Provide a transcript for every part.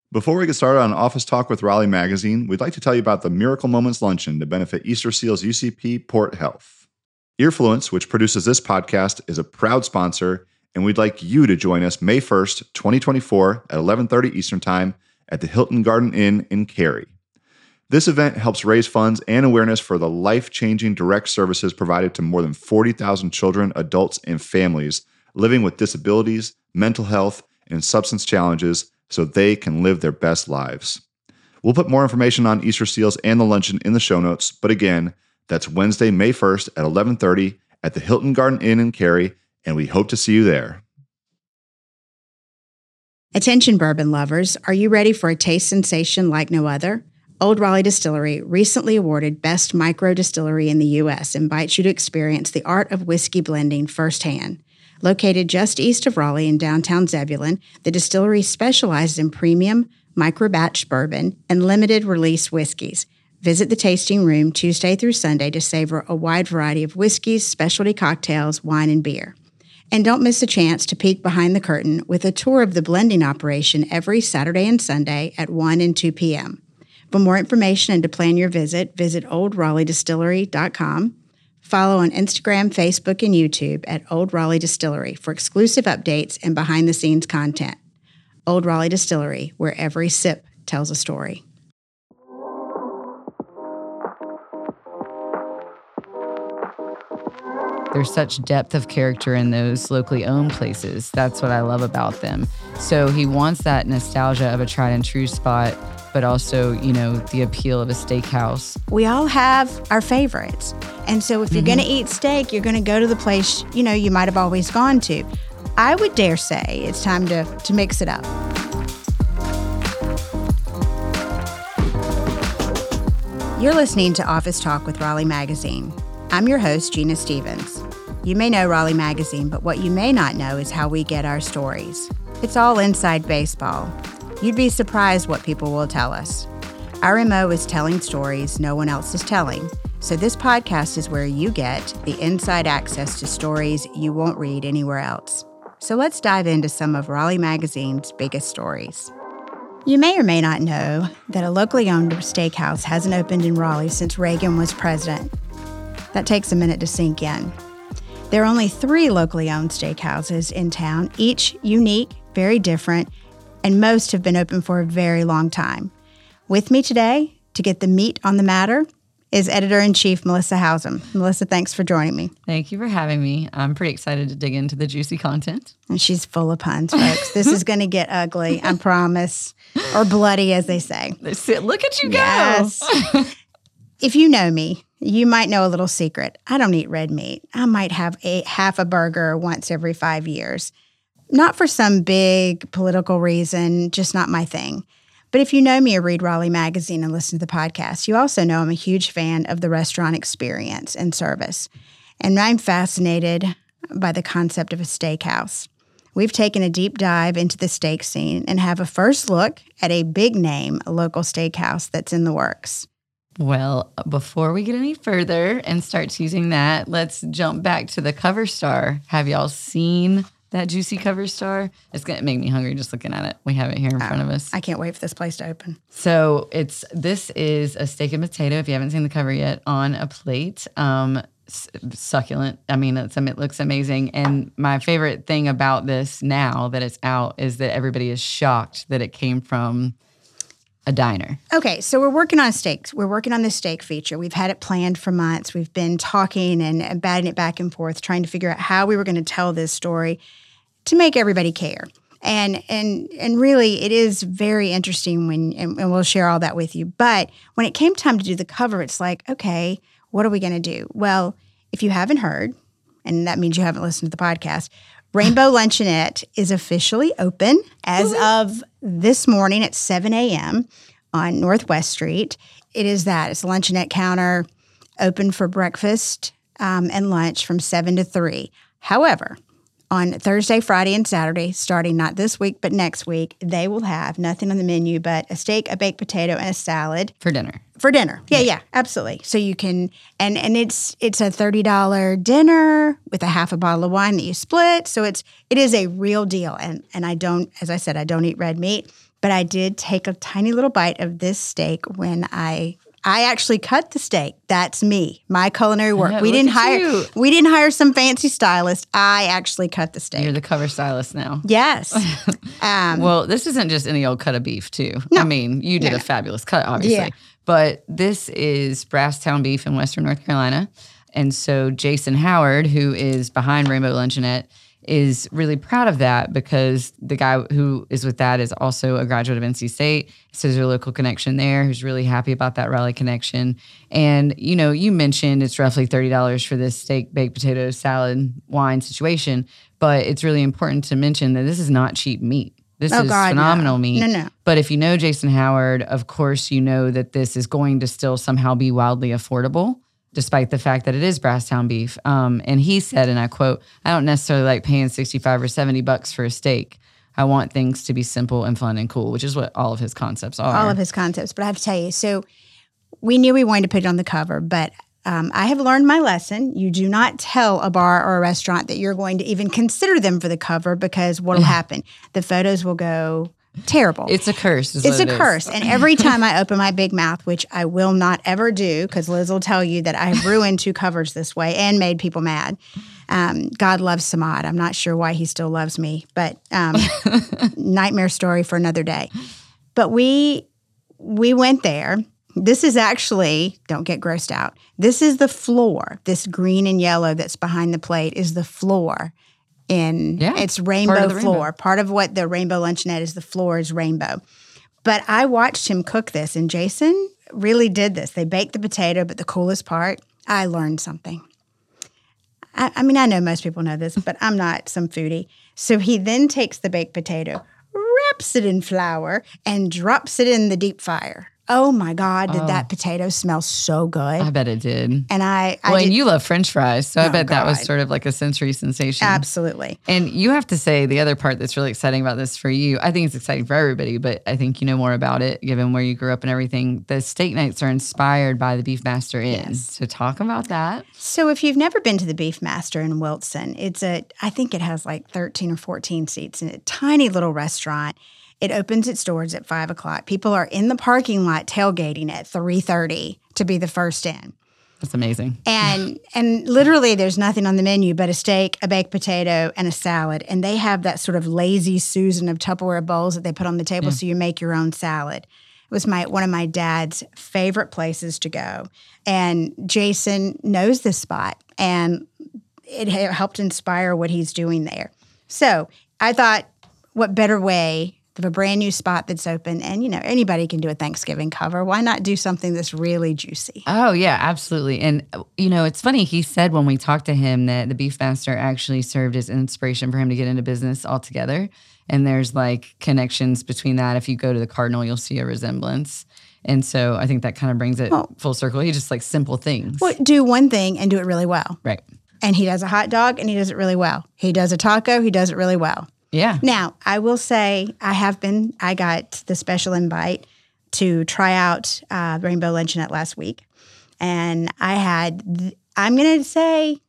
Before we get started on Office Talk with Raleigh Magazine, we'd like to tell you about the Miracle Moments Luncheon to benefit Easter Seals UCP Port Health. Earfluence, which produces this podcast, is a proud sponsor, and we'd like you to join us May 1st, 2024 at 11:30 Eastern Time at the Hilton Garden Inn in Cary. This event helps raise funds and awareness for the life-changing direct services provided to more than 40,000 children, adults, and families living with disabilities, mental health, and substance challenges so they can live their best lives. We'll put more information on Easter Seals and the luncheon in the show notes, but again, that's Wednesday, May 1st at 11:30 at the Hilton Garden Inn in Cary, and we hope to see you there. Attention bourbon lovers, are you ready for a taste sensation like no other? Old Raleigh Distillery, recently awarded Best Micro Distillery in the U.S., invites you to experience the art of whiskey blending firsthand. Located just east of Raleigh in downtown Zebulon, the distillery specializes in premium, micro-batch bourbon, and limited-release whiskeys. Visit the tasting room Tuesday through Sunday to savor a wide variety of whiskeys, specialty cocktails, wine, and beer. And don't miss a chance to peek behind the curtain with a tour of the blending operation every Saturday and Sunday at 1 and 2 p.m. For more information and to plan your visit oldraleighDistillery.com. Follow on Instagram, Facebook, and YouTube at Old Raleigh Distillery for exclusive updates and behind-the-scenes content. Old Raleigh Distillery, where every sip tells a story. There's such depth of character in those locally owned places. That's what I love about them. So he wants that nostalgia of a tried and true spot, but also, the appeal of a steakhouse. We all have our favorites. And so if you're going to eat steak, you're going to go to the place, you might have always gone to. I would dare say it's time to mix it up. You're listening to Office Talk with Raleigh Magazine. I'm your host, Gina Stevens. You may know Raleigh Magazine, but what you may not know is how we get our stories. It's all inside baseball. You'd be surprised what people will tell us. Our MO is telling stories no one else is telling. So this podcast is where you get the inside access to stories you won't read anywhere else. So let's dive into some of Raleigh Magazine's biggest stories. You may or may not know that a locally owned steakhouse hasn't opened in Raleigh since Reagan was president. That takes a minute to sink in. There are only 3 locally owned steakhouses in town, each unique, very different, and most have been open for a very long time. With me today, to get the meat on the matter, is Editor-in-Chief Melissa Howsam. Melissa, thanks for joining me. Thank you for having me. I'm pretty excited to dig into the juicy content. And she's full of puns, folks. This is going to get ugly, I promise. Or bloody, as they say. Look at you go. Yes. If you know me, you might know a little secret. I don't eat red meat. I might have half a burger once every 5 years. Not for some big political reason, just not my thing. But if you know me or read Raleigh Magazine and listen to the podcast, you also know I'm a huge fan of the restaurant experience and service. And I'm fascinated by the concept of a steakhouse. We've taken a deep dive into the steak scene and have a first look at a big name, a local steakhouse that's in the works. Well, before we get any further and start teasing that, let's jump back to the cover star. Have y'all seen that juicy cover star? It's going to make me hungry just looking at it. We have it here in front of us. I can't wait for this place to open. So this is a steak and potato, if you haven't seen the cover yet, on a plate. Succulent. I mean, it looks amazing. And my favorite thing about this now that it's out is that everybody is shocked that it came from a diner. Okay, so we're working on steaks. We're working on this steak feature. We've had it planned for months. We've been talking and batting it back and forth, trying to figure out how we were going to tell this story to make everybody care. And really, it is very interesting and we'll share all that with you. But when it came time to do the cover, it's like, okay, what are we going to do? Well, if you haven't heard, and that means you haven't listened to the podcast, Rainbow Luncheonette is officially open as of this morning at 7 a.m. on Northwest Street. It's a luncheonette counter open for breakfast and lunch from 7 to 3. However, on Thursday, Friday, and Saturday, starting not this week but next week, they will have nothing on the menu but a steak, a baked potato, and a salad. For dinner. Yeah, absolutely. So you can, and it's a $30 dinner with a half a bottle of wine that you split. So it is a real deal. And I don't, as I said, I don't eat red meat. But I did take a tiny little bite of this steak when I actually cut the steak. That's me, my culinary work. Yeah, we look didn't at hire you. Some fancy stylist. I actually cut the steak. You're the cover stylist now. Yes. Well, this isn't just any old cut of beef, too. No. I mean, you did No. a fabulous cut, obviously. Yeah. But this is Brasstown beef in Western North Carolina. And so Jason Howard, who is behind Rainbow Luncheonette, is really proud of that because the guy who is with that is also a graduate of NC State. So there's a local connection there who's really happy about that Raleigh connection. And, you know, you mentioned it's roughly $30 for this steak, baked potato, salad, wine situation. But it's really important to mention that this is not cheap meat. This is phenomenal meat. No. But if you know Jason Howard, of course, you know that this is going to still somehow be wildly affordable, despite the fact that it is Brasstown beef. And he said, and I quote, "I don't necessarily like paying $65 or $70 for a steak. I want things to be simple and fun and cool," which is what all of his concepts are. All of his concepts. But I have to tell you, so we knew we wanted to put it on the cover, but I have learned my lesson. You do not tell a bar or a restaurant that you're going to even consider them for the cover because what will happen? The photos will go terrible. It's a curse. It's a curse. And every time I open my big mouth, which I will not ever do, because Liz will tell you that I have ruined 2 covers this way and made people mad. God loves Samad. I'm not sure why he still loves me, but nightmare story for another day. But we went there. This is actually, don't get grossed out, this is the floor. This green and yellow that's behind the plate is the floor. It's rainbow floor. Rainbow. Part of what the Rainbow Luncheonette is, the floor is rainbow. But I watched him cook this, and Jason really did this. They baked the potato, but the coolest part, I learned something. I mean, I know most people know this, but I'm not some foodie. So he then takes the baked potato, wraps it in flour, and drops it in the deep fryer. Oh my God, did that potato smell so good? I bet it did. And and you love French fries, so I bet that was God. sort of like a sensory sensation. Absolutely. And you have to say the other part that's really exciting about this for you, I think it's exciting for everybody, but I think you know more about it given where you grew up and everything. The steak nights are inspired by the Beefmaster Inn. Yes. So talk about that. So if you've never been to the Beefmaster in Wilson, I think it has like 13 or 14 seats in a tiny little restaurant. It opens its doors at 5 o'clock. People are in the parking lot tailgating at 3:30 to be the first in. That's amazing. And literally there's nothing on the menu but a steak, a baked potato, and a salad. And they have that sort of lazy Susan of Tupperware bowls that they put on the table so you make your own salad. It was one of my dad's favorite places to go. And Jason knows this spot, and it helped inspire what he's doing there. So I thought, what better way of a brand new spot that's open, and you know anybody can do a Thanksgiving cover. Why not do something that's really juicy? Oh yeah, absolutely. And you know, it's funny. He said when we talked to him that the Beefmaster actually served as inspiration for him to get into business altogether. And there's like connections between that. If you go to the Cardinal, you'll see a resemblance. And so I think that kind of brings it full circle. He just like simple things. Well, do one thing and do it really well. Right. And he does a hot dog and he does it really well. He does a taco, he does it really well. Yeah. Now, I will say I got the special invite to try out Rainbow Luncheonette last week. And I'm going to say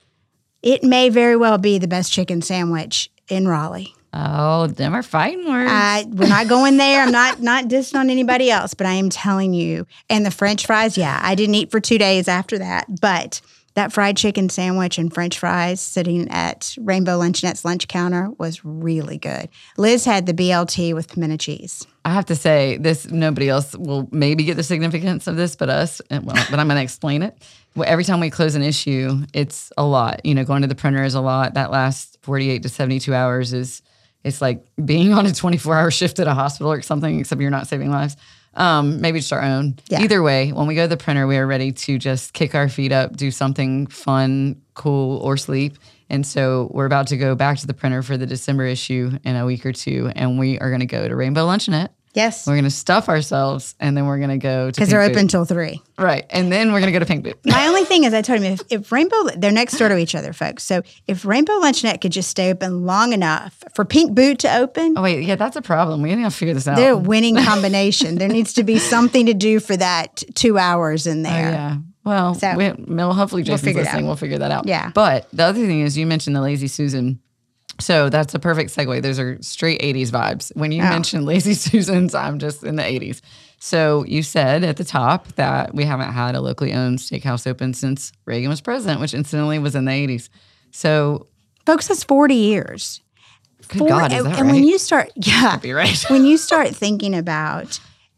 it may very well be the best chicken sandwich in Raleigh. Oh, them are fighting words. We're not going there. I'm not dissing on anybody else, but I am telling you. And the French fries, I didn't eat for 2 days after that. But that fried chicken sandwich and French fries sitting at Rainbow Luncheonette's lunch counter was really good. Liz had the BLT with pimento cheese. I have to say, nobody else will maybe get the significance of this but us. But I'm going to explain it. Every time we close an issue, it's a lot. You know, going to the printer is a lot. That last 48 to 72 hours it's like being on a 24-hour shift at a hospital or something, except you're not saving lives. Maybe just our own. Yeah. Either way, when we go to the printer, we are ready to just kick our feet up, do something fun, cool, or sleep. And so we're about to go back to the printer for the December issue in a week or two, and we are going to go to Rainbow Luncheonette. Yes. We're going to stuff ourselves, and then we're going to go to Because they're open till 3. Right. And then we're going to go to Pink Boot. My only thing is I told him if Rainbow, they're next door to each other, folks. So if Rainbow Luncheonette could just stay open long enough for Pink Boot to open, Oh, wait. Yeah, that's a problem. We need to figure this out. they're a winning combination. There needs to be something to do for that 2 hours in Oh, there. yeah. Well, So, hopefully Jason's figure it listening. out. We'll figure that out. Yeah. But the other thing is you mentioned the Lazy Susan. So that's a perfect segue. Those are straight 80s vibes. When you mentioned Lazy Susans, I'm just in the 80s. So you said at the top that we haven't had a locally owned steakhouse open since Reagan was president, which incidentally was in the 80s. So, folks, that's 40 years. Good God, is that right? And when you start, be right. when you start thinking about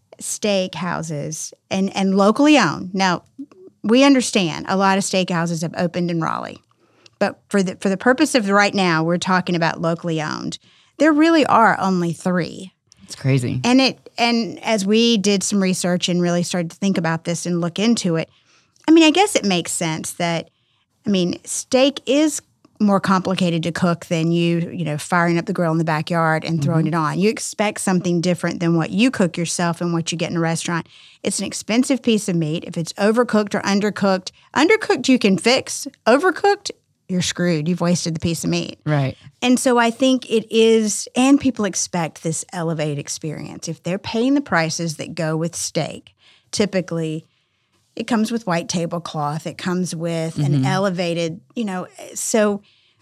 steakhouses and locally owned, now we understand a lot of steakhouses have opened in Raleigh. But for the purpose of right now, we're talking about locally owned. There really are only 3. It's crazy. And as we did some research and really started to think about this and look into it, I mean, I guess it makes sense that, I mean, steak is more complicated to cook than you know, firing up the grill in the backyard and throwing it on. You expect something different than what you cook yourself and what you get in a restaurant. It's an expensive piece of meat. If it's overcooked or undercooked you can fix. Overcooked, you're screwed. You've wasted the piece of meat. Right. And so I think it is, and people expect this elevated experience. If they're paying the prices that go with steak, typically it comes with white tablecloth. It comes with an elevated, you know, so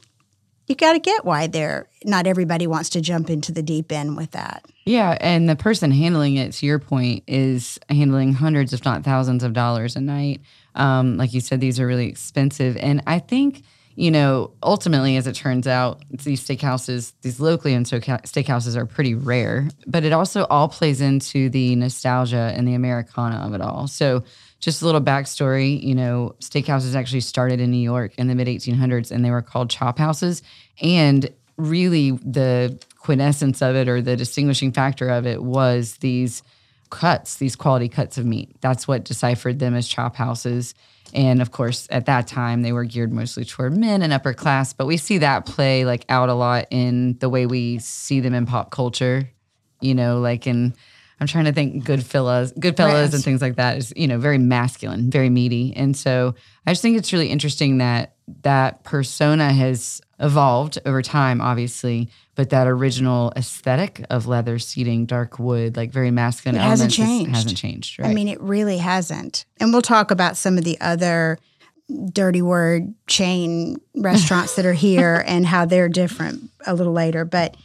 you got to get why not everybody wants to jump into the deep end with that. Yeah, and the person handling it, to your point, is handling hundreds, if not thousands of dollars a night. Like you said, these are really expensive. And I think, you know, ultimately, as it turns out, these steakhouses, these locally owned steakhouses are pretty rare, but it also all plays into the nostalgia and the Americana of it all. So just a little backstory, you know, steakhouses actually started in New York in the mid-1800s, and they were called chop houses. And really the quintessence of it, or the distinguishing factor of it, was these cuts, these quality cuts of meat. That's what deciphered them as chop houses. And of course, at that time, they were geared mostly toward men and upper class. But we see that play like out a lot in the way we see them in pop culture. You know, like in, I'm trying to think, Goodfellas Right. and things like that is, you know, very masculine, very meaty. And so I just think it's really interesting that that persona has evolved over time, obviously, but that original aesthetic of leather seating, dark wood, like very masculine It hasn't elements changed. hasn't changed, right? I mean, it really hasn't. And we'll talk about some of the other dirty word chain restaurants that are here and how they're different a little later. But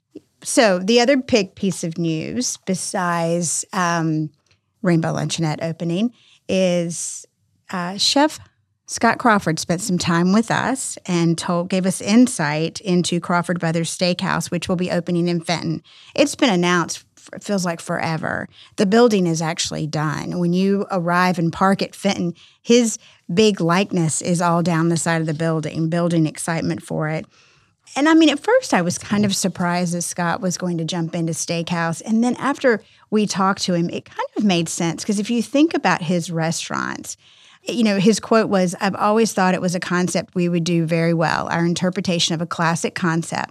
so the other big piece of news besides Rainbow Luncheonette opening is Chef Scott Crawford spent some time with us and gave us insight into Crawford Brothers Steakhouse, which will be opening in Fenton. It's been announced, it feels like forever. The building is actually done. When you arrive and park at Fenton, his big likeness is all down the side of the building excitement for it. And I mean, at first I was kind of surprised that Scott was going to jump into steakhouse. And then after we talked to him, it kind of made sense. Because if you think about his restaurants, you know, his quote was, "I've always thought it was a concept we would do very well, our interpretation of a classic concept."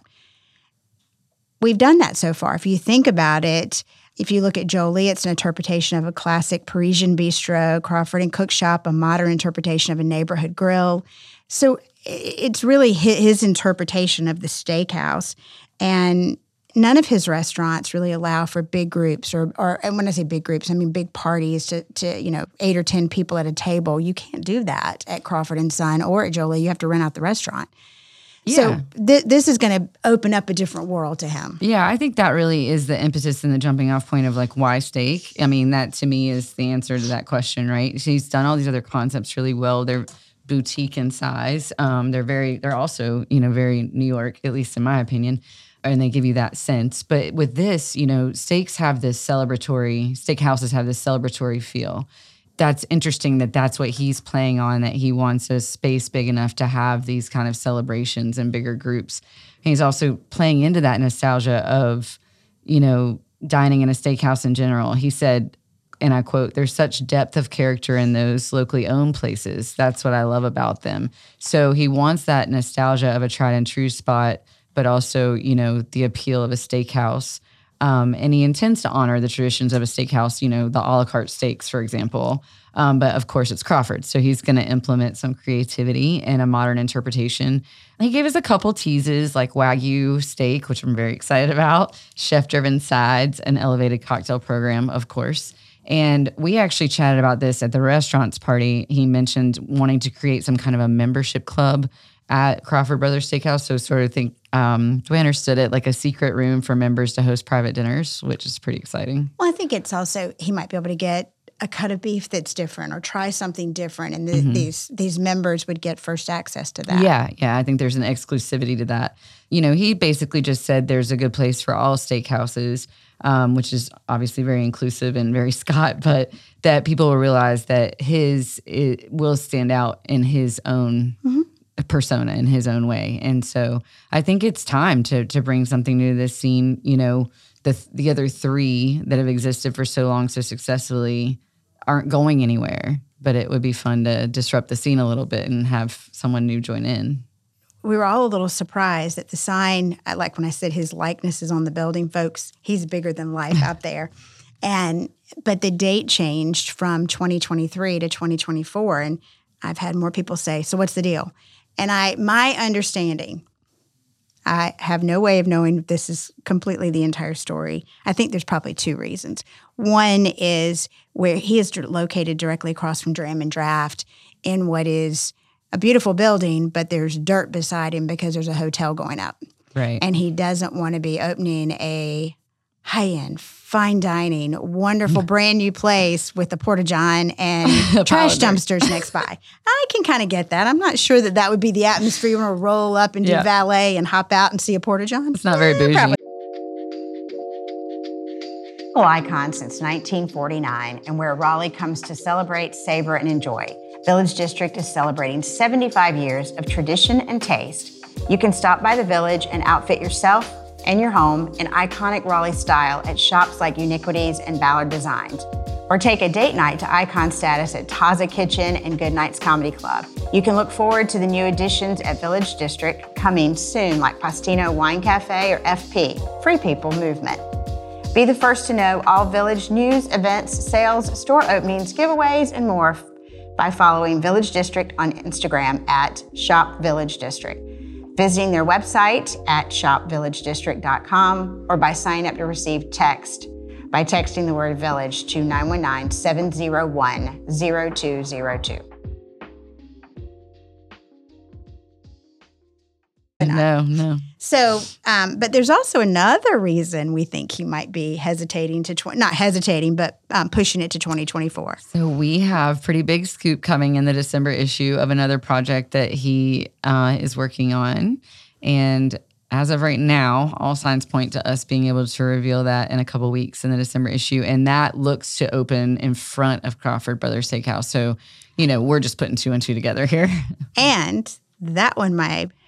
We've done that so far. If you think about it, if you look at Jolie, it's an interpretation of a classic Parisian bistro, Crawford and Cook Shop, a modern interpretation of a neighborhood grill. So it's really his interpretation of the steakhouse. And none of his restaurants really allow for big groups or and when I say big groups, I mean big parties to you know, 8 or 10 people at a table. You can't do that at Crawford and Son or at Jolie. You have to rent out the restaurant. Yeah. So this is going to open up a different world to him. Yeah, I think that really is the impetus and the jumping off point of like, why steak? I mean, that to me is the answer to that question, right? He's done all these other concepts really well. They're boutique in size. They're also, you know, very New York, at least in my opinion, and they give you that sense. But with this, you know, steakhouses have this celebratory feel. That's interesting that's what he's playing on, that he wants a space big enough to have these kind of celebrations and bigger groups. And he's also playing into that nostalgia of, you know, dining in a steakhouse in general. He said, and I quote, "There's such depth of character in those locally owned places. That's what I love about them." So he wants that nostalgia of a tried and true spot, but also, you know, the appeal of a steakhouse. And he intends to honor the traditions of a steakhouse, you know, the a la carte steaks, for example. But of course, it's Crawford. So he's going to implement some creativity and a modern interpretation. He gave us a couple teases like Wagyu steak, which I'm very excited about, chef-driven sides, an elevated cocktail program, of course. And we actually chatted about this at the restaurants party. He mentioned wanting to create some kind of a membership club at Crawford Brothers Steakhouse. So sort of think the way I understood it, like a secret room for members to host private dinners, which is pretty exciting. Well, I think it's also, he might be able to get a cut of beef that's different or try something different. And these members would get first access to that. Yeah. I think there's an exclusivity to that. He basically just said there's a good place for all steakhouses, which is obviously very inclusive and very Scott, but that people will realize that it will stand out in his own persona, in his own way. And so I think it's time to bring something new to this scene. The other three that have existed for so long so successfully aren't going anywhere, but it would be fun to disrupt the scene a little bit and have someone new join in. We were all a little surprised that the sign, like when I said his likeness is on the building, folks, he's bigger than life out there. But the date changed from 2023 to 2024. And I've had more people say, so what's the deal? And my understanding, I have no way of knowing if this is completely the entire story. I think there's probably two reasons. One is where he is located directly across from Dram and Draft in what is a beautiful building, but there's dirt beside him because there's a hotel going up. Right. And he doesn't want to be opening a high-end, fine dining, wonderful brand new place with a porta-john and trash dumpsters next by. I can kind of get that. I'm not sure that would be the atmosphere you want to roll up and do valet and hop out and see a porta-john. It's not very bougie. Probably. Icon since 1949 and where Raleigh comes to celebrate, savor, and enjoy. Village District is celebrating 75 years of tradition and taste. You can stop by the Village and outfit yourself and your home in iconic Raleigh style at shops like Uniquities and Ballard Designs. Or take a date night to icon status at Taza Kitchen and Good Nights Comedy Club. You can look forward to the new additions at Village District coming soon like Postino Wine Cafe or FP, Free People Movement. Be the first to know all Village news, events, sales, store openings, giveaways, and more by following Village District on Instagram at Shop Village District, visiting their website at shopvillagedistrict.com, or by signing up to receive text by texting the word Village to 919-701-0202. No. So, but there's also another reason we think he might be hesitating not hesitating, but pushing it to 2024. So we have pretty big scoop coming in the December issue of another project that he is working on. And as of right now, all signs point to us being able to reveal that in a couple weeks in the December issue. And that looks to open in front of Crawford Brothers Steakhouse. So, we're just putting two and two together here. And that one,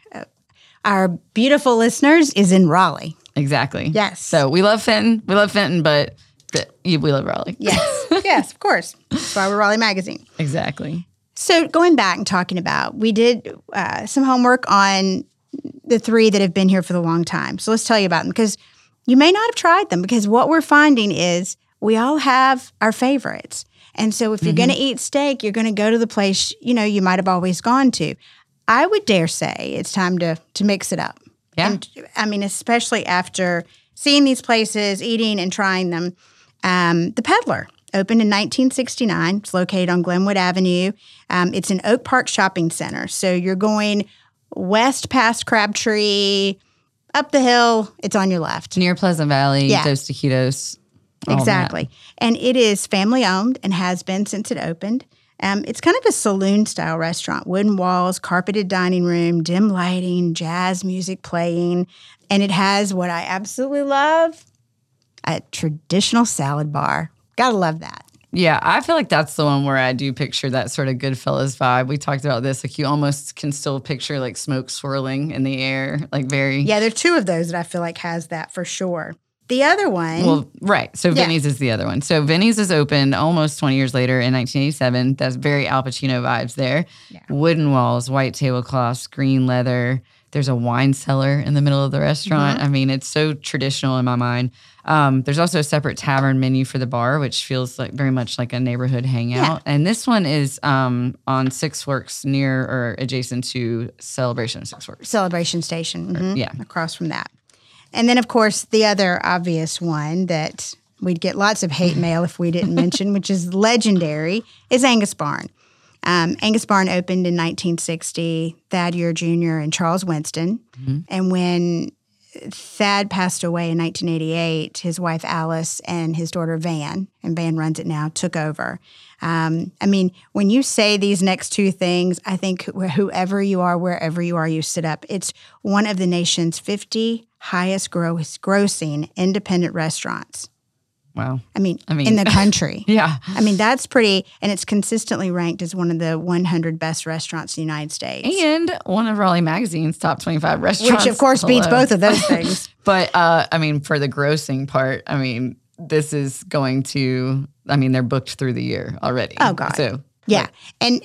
our beautiful listeners, is in Raleigh. Exactly. Yes. So we love Fenton. but we love Raleigh. Yes. Yes, of course. That's why we're Raleigh Magazine. Exactly. So going back and talking about, we did some homework on the three that have been here for the long time. So let's tell you about them, because you may not have tried them, because what we're finding is we all have our favorites. And so if you're going to eat steak, you're going to go to the place, you might have always gone to. I would dare say it's time to mix it up. Yeah. And, especially after seeing these places, eating and trying them. The Peddler opened in 1969. It's located on Glenwood Avenue. It's an Oak Park shopping center. So you're going west past Crabtree, up the hill, it's on your left. Near Pleasant Valley, Dos Taquitos. Exactly. And it is family owned and has been since it opened. It's kind of a saloon-style restaurant, wooden walls, carpeted dining room, dim lighting, jazz music playing, and it has what I absolutely love, a traditional salad bar. Gotta love that. Yeah, I feel like that's the one where I do picture that sort of Goodfellas vibe. We talked about this, like you almost can still picture like smoke swirling in the air, like very... Yeah, there are two of those that I feel like has that for sure. The other one... Well, right. So Vinny's is the other one. So Vinny's is opened almost 20 years later in 1987. That's very Al Pacino vibes there. Yeah. Wooden walls, white tablecloths, green leather. There's a wine cellar in the middle of the restaurant. It's so traditional in my mind. There's also a separate tavern menu for the bar, which feels like very much like a neighborhood hangout. Yeah. And this one is on Six Forks, near or adjacent to Celebration Six Forks. Celebration Station. Yeah. Across from that. And then, of course, the other obvious one that we'd get lots of hate mail if we didn't mention, which is legendary, is Angus Barn. Angus Barn opened in 1960, Thad Ure Jr. and Charles Winston. And when Thad passed away in 1988, his wife Alice and his daughter Van, and Van runs it now, took over. I mean, when you say these next two things, I think whoever you are, wherever you are, you sit up. It's one of the nation's 50 highest grossing independent restaurants. Wow. I mean, in the country. Yeah. I mean, that's pretty, and it's consistently ranked as one of the 100 best restaurants in the United States. And one of Raleigh Magazine's top 25 restaurants. Which, of course, beats both of those things. But, I mean, for the grossing part, I mean, this is going to, I mean, they're booked through the year already. Oh, God. So, yeah. And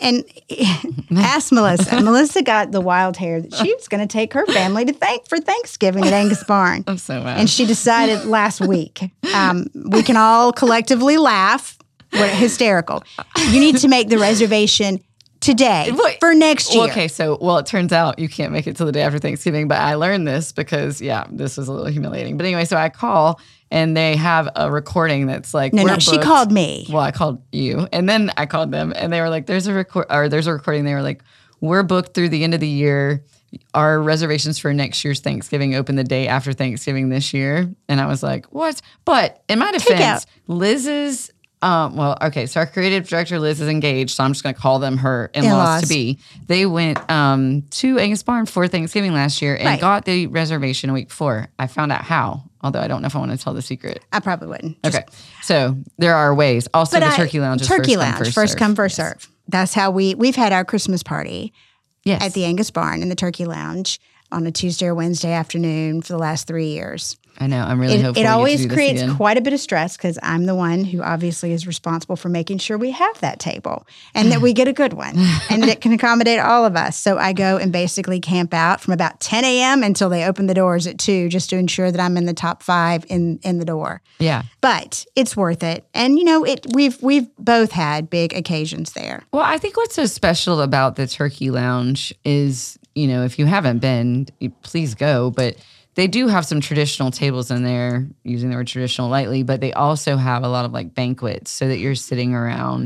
ask Melissa. Melissa got the wild hair that she was going to take her family to for Thanksgiving at Angus Barn. I'm so mad. And she decided last week. We can all collectively laugh. We're hysterical. You need to make the reservation today for next year. Okay, so, it turns out you can't make it till the day after Thanksgiving, but I learned this because, this was a little humiliating. But anyway, so I call, and they have a recording that's like, No, she called me. Well, I called you, and then I called them, and they were like, there's a recording. They were like, we're booked through the end of the year. Our reservations for next year's Thanksgiving open the day after Thanksgiving this year. And I was like, what? But in my defense, Liz's... so our creative director, Liz, is engaged, so I'm just going to call them her in-laws to be. They went to Angus Barn for Thanksgiving last year and got the reservation a week before. I found out how, although I don't know if I want to tell the secret. I probably wouldn't. Okay. So there are ways. Also, the Turkey Lounge is first come, first serve. That's how we've had our Christmas party at the Angus Barn in the Turkey Lounge on a Tuesday or Wednesday afternoon for the last 3 years. I know. I'm really hopeful. It always creates quite a bit of stress because I'm the one who obviously is responsible for making sure we have that table and that we get a good one and that it can accommodate all of us. So I go and basically camp out from about 10 a.m. until they open the doors at 2 just to ensure that I'm in the top 5 in the door. Yeah. But it's worth it. And, we've both had big occasions there. Well, I think what's so special about the Turkey Lounge is, if you haven't been, please go. But they do have some traditional tables in there, using the word traditional lightly, but they also have a lot of like banquets so that you're sitting around,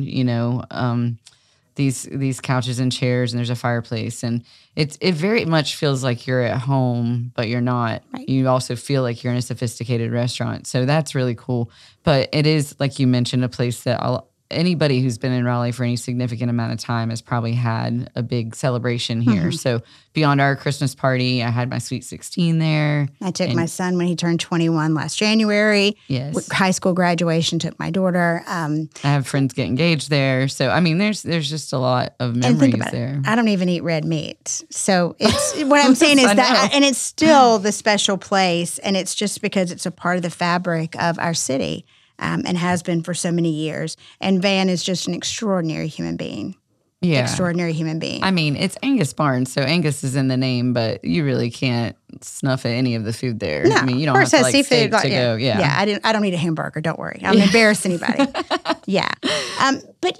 these couches and chairs, and there's a fireplace. And it very much feels like you're at home, but you're not. Right. You also feel like you're in a sophisticated restaurant. So that's really cool. But it is, like you mentioned, a place that anybody who's been in Raleigh for any significant amount of time has probably had a big celebration here. Mm-hmm. So beyond our Christmas party, I had my Sweet 16 there. I took my son when he turned 21 last January. Yes. High school graduation, took my daughter. I have friends get engaged there. So, I mean, there's just a lot of memories there. I don't even eat red meat. So it's what I'm saying is that, and it's still the special place. And it's just because it's a part of the fabric of our city. And has been for so many years. And Van is just an extraordinary human being. Yeah. Extraordinary human being. I mean, it's Angus Barn, so Angus is in the name, but you really can't snuff at any of the food there. No, I mean, you don't have to like steak to go. Yeah. Yeah, I don't need a hamburger, don't worry. I don't embarrass anybody. Yeah. But,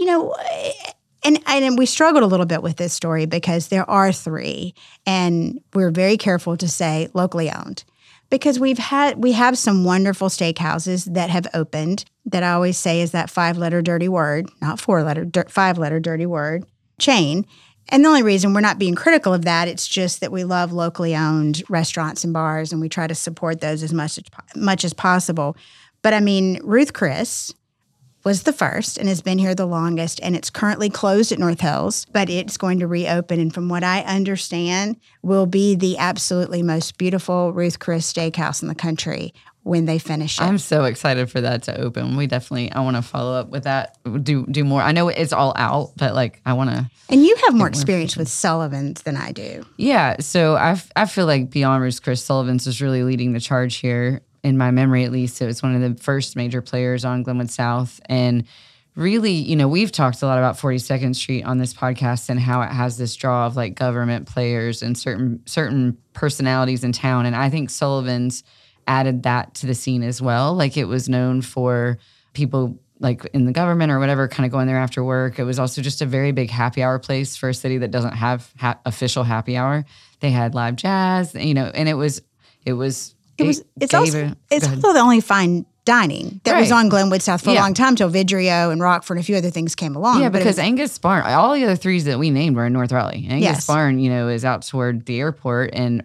and we struggled a little bit with this story because there are 3, and we're very careful to say locally owned. Because we have some wonderful steakhouses that have opened that I always say is that 5-letter dirty word, not 4-letter, 5-letter dirty word, chain. And the only reason we're not being critical of that, it's just that we love locally owned restaurants and bars, and we try to support those as much as possible. But I mean, Ruth Chris was the first and has been here the longest, and it's currently closed at North Hills, but it's going to reopen, and from what I understand, will be the absolutely most beautiful Ruth Chris steakhouse in the country when they finish it. I'm so excited for that to open. I want to follow up with that, do more. I know it's all out, but I want to. And you have more experience with Sullivan's than I do. Yeah, so I feel like beyond Ruth Chris, Sullivan's is really leading the charge here. In my memory, at least, it was one of the first major players on Glenwood South. And really, we've talked a lot about 42nd Street on this podcast and how it has this draw of government players and certain personalities in town. And I think Sullivan's added that to the scene as well. It was known for people in the government or whatever kind of going there after work. It was also just a very big happy hour place for a city that doesn't have official happy hour. They had live jazz, and it's also the only fine dining that was Right. on Glenwood South for a Yeah. long time till Vidrio and Rockford and a few other things came along. Yeah, But it because was- Angus Barn, all the other threes that we named were in North Raleigh. Angus Yes. Barn, is out toward the airport, and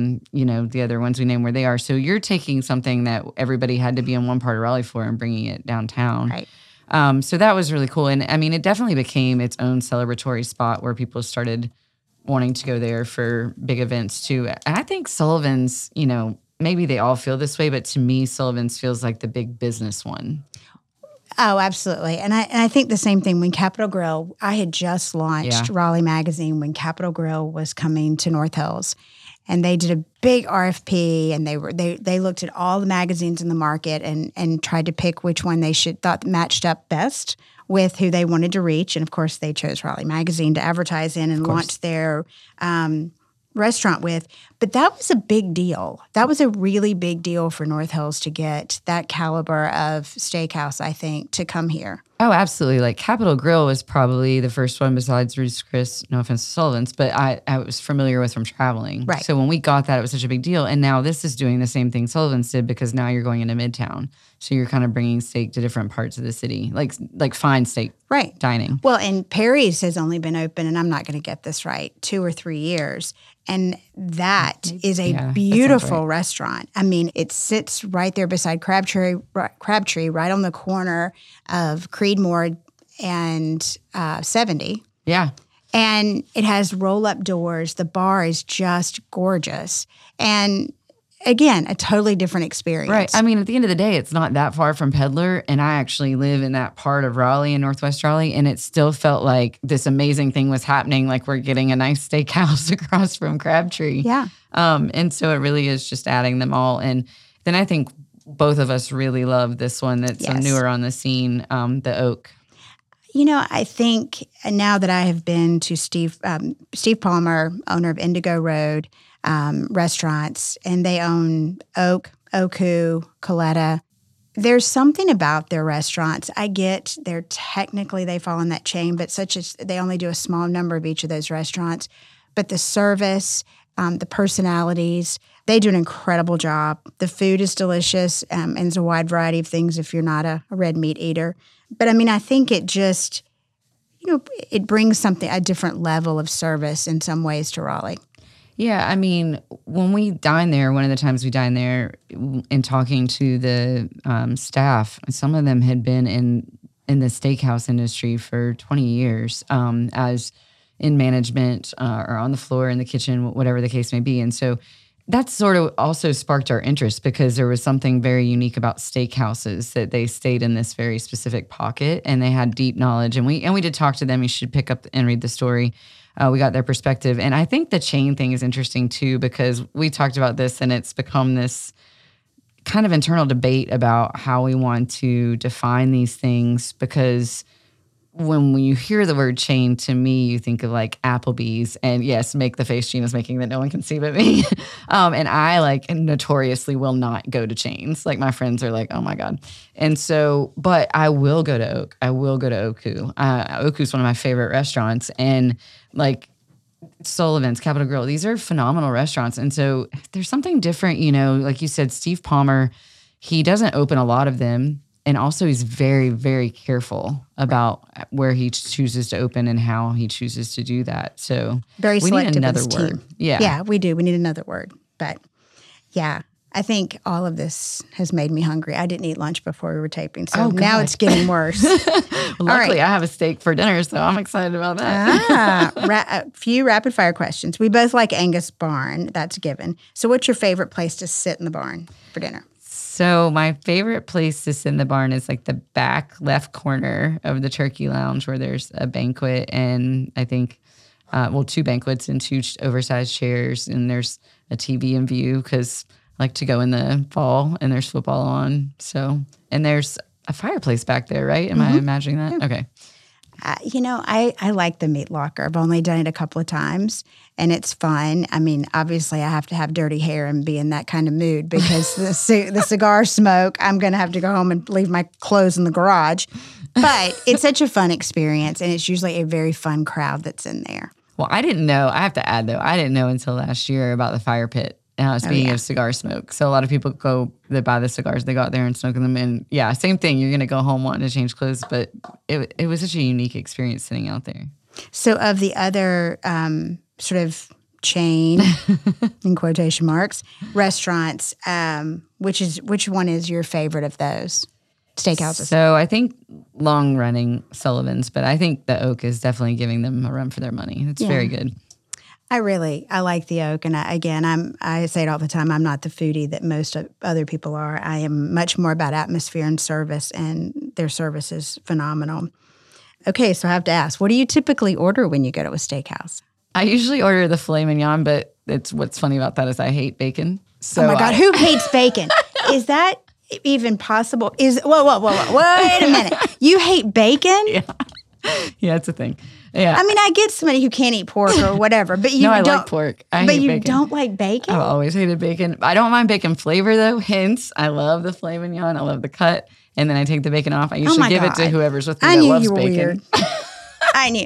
the other ones we named where they are. So you're taking something that everybody had to be in one part of Raleigh for and bringing it downtown. Right. So that was really cool, and I mean, it definitely became its own celebratory spot where people started wanting to go there for big events too. And I think Sullivan's, maybe they all feel this way, but to me, Sullivan's feels like the big business one. Oh, absolutely. And I think the same thing when Capitol Grill, I had just launched Yeah. Raleigh Magazine when Capitol Grill was coming to North Hills. And they did a big RFP, and they looked at all the magazines in the market and tried to pick which one they thought matched up best with who they wanted to reach. And of course, they chose Raleigh Magazine to advertise in and launch their restaurant with. But that was a big deal. That was a really big deal for North Hills to get that caliber of steakhouse, I think, to come here. Oh, absolutely. Like Capitol Grill was probably the first one besides Ruth's Chris, no offense to Sullivan's, but I was familiar with from traveling. Right. So when we got that, it was such a big deal. And now this is doing the same thing Sullivan's did, because now you're going into Midtown. So you're kind of bringing steak to different parts of the city, like fine steak Right. dining. Well, and Perry's has only been open, and I'm not going to get this right, 2 or 3 years. And that is a Yeah, that sounds beautiful right. restaurant. I mean, it sits right there beside Crabtree, right on the corner of Creedmoor and 70. Yeah. And it has roll-up doors. The bar is just gorgeous. And again, a totally different experience. Right. I mean, at the end of the day, it's not that far from Peddler, and I actually live in that part of Raleigh in Northwest Raleigh, and it still felt like this amazing thing was happening, like we're getting a nice steakhouse across from Crabtree. Yeah. And so it really is just adding them all. And then I think both of us really love this one that's Yes. newer on the scene, the Oak. I think now that I have been to Steve Palmer, owner of Indigo Road Restaurants, and they own Oak, Oku, Coletta. There's something about their restaurants. I get they fall in that chain, but they only do a small number of each of those restaurants. But the service, the personalities, they do an incredible job. The food is delicious, and there's a wide variety of things if you're not a red meat eater. But I mean, I think it just, it brings a different level of service in some ways to Raleigh. Yeah, I mean, when we dine there, one of the times we dine there, in talking to the staff, some of them had been in the steakhouse industry for 20 years, as in management or on the floor in the kitchen, whatever the case may be. And so that sort of also sparked our interest, because there was something very unique about steakhouses, that they stayed in this very specific pocket and they had deep knowledge. And we did talk to them. You should pick up and read the story. We got their perspective. And I think the chain thing is interesting too, because we talked about this and it's become this kind of internal debate about how we want to define these things, because when you hear the word chain, to me, you think of like Applebee's, and yes, make the face Gina's making that no one can see but me. And I notoriously will not go to chains. Like my friends are like, oh my God. And so, but I will go to Oak. I will go to Oku. Oku's one of my favorite restaurants. And like Sullivan's, Capitol Grill, these are phenomenal restaurants. And so there's something different, like you said, Steve Palmer, he doesn't open a lot of them. And also he's very, very careful about where he chooses to open and how he chooses to do that. So Very we selective need another with his word. team. Yeah. Yeah, we do. We need another word. But yeah, I think all of this has made me hungry. I didn't eat lunch before we were taping, so Oh, now God. it's getting worse. Luckily, I have a steak for dinner, so I'm excited about that. A few rapid fire questions. We both like Angus Barn. That's a given. So what's your favorite place to sit in the barn for dinner? So my favorite place to sit in the barn is like the back left corner of the turkey lounge, where there's a banquet and I think, 2 banquets and 2 oversized chairs, and there's a TV in view because I like to go in the fall and there's football on. So, and there's a fireplace back there, right? Am I imagining that? Yeah. Okay. I like the meat locker. I've only done it a couple of times, and it's fun. I mean, obviously, I have to have dirty hair and be in that kind of mood because the cigar smoke, I'm going to have to go home and leave my clothes in the garage. But it's such a fun experience, and it's usually a very fun crowd that's in there. Well, I didn't know. I have to add, though, I didn't know until last year about the fire pit. Speaking of cigar smoke. So a lot of people they buy the cigars, they go out there and smoke them. And yeah, same thing. You're going to go home wanting to change clothes, but it was such a unique experience sitting out there. So of the other sort of chain, in quotation marks, restaurants, which one is your favorite of those steakhouses? So I think long-running Sullivan's, but I think the Oak is definitely giving them a run for their money. It's very good. I like the Oak, and I say it all the time. I'm not the foodie that most other people are. I am much more about atmosphere and service, and their service is phenomenal. Okay, so I have to ask, what do you typically order when you go to a steakhouse? I usually order the filet mignon, but what's funny about that is I hate bacon. So oh my God, who hates bacon? Is that even possible? Whoa, wait a minute. You hate bacon? Yeah, it's a thing. Yeah. I mean, I get somebody who can't eat pork or whatever, but you no, I don't. like pork. I hate bacon. But you don't like bacon? I've always hated bacon. I don't mind bacon flavor though. Hence, I love the filet mignon. I love the cut. And then I take the bacon off. I usually give it to whoever's with me that loves bacon. Weird. I knew.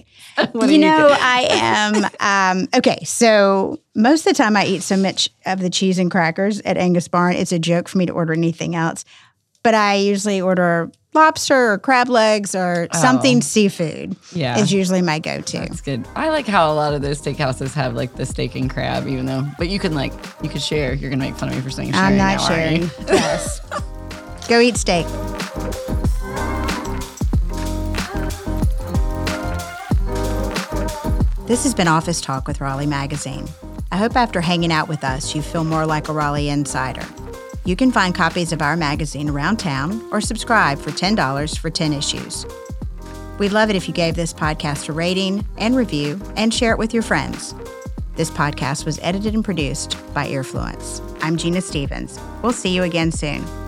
I am. Okay, so most of the time I eat so much of the cheese and crackers at Angus Barn, it's a joke for me to order anything else. But I usually order lobster or crab legs or something seafood. Yeah, is usually my go-to. That's good. I like how a lot of those steakhouses have like the steak and crab, even though. But you can share. You're gonna make fun of me for saying sharing. I'm not sharing. Yes. Go eat steak. This has been Office Talk with Raleigh Magazine. I hope after hanging out with us, you feel more like a Raleigh insider. You can find copies of our magazine around town or subscribe for $10 for 10 issues. We'd love it if you gave this podcast a rating and review and share it with your friends. This podcast was edited and produced by Earfluence. I'm Gina Stevens. We'll see you again soon.